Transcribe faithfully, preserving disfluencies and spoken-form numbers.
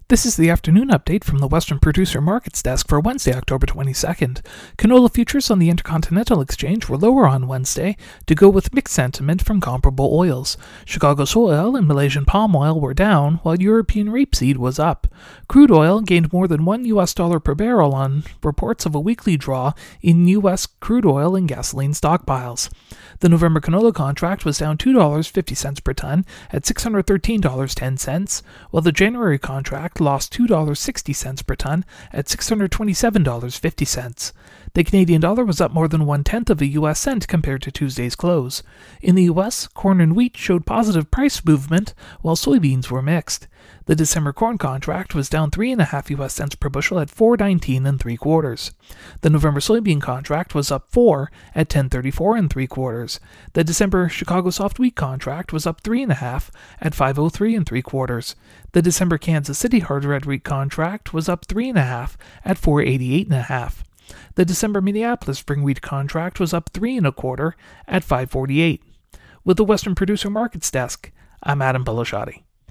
This is the afternoon update from the Western Producer Markets Desk for Wednesday, October twenty-second. Canola futures on the Intercontinental Exchange were lower on Wednesday to go with mixed sentiment from comparable oils. Chicago soy oil and Malaysian palm oil were down, while European rapeseed was up. Crude oil gained more than one U S dollar per barrel on reports of a weekly draw in U S crude oil and gasoline stockpiles. The November canola contract was down two dollars and fifty cents per ton at six hundred thirteen dollars and ten cents, while the January contract lost two dollars and sixty cents per ton at six hundred twenty-seven dollars and fifty cents. The Canadian dollar was up more than one-tenth of a U S cent compared to Tuesday's close. In the U S, corn and wheat showed positive price movement, while soybeans were mixed. The December corn contract was down three point five U S cents per bushel at four nineteen and three quarters. The November soybean contract was up four at ten thirty-four and three quarters. The December Chicago soft wheat contract was up three point five at five oh three and three quarters. The December Kansas City hard red wheat contract was up three point five at four eighty-eight and a half. The December Minneapolis spring wheat contract was up three and a quarter at five forty-eight. With the Western Producer Markets Desk, I'm Adam Belashotti.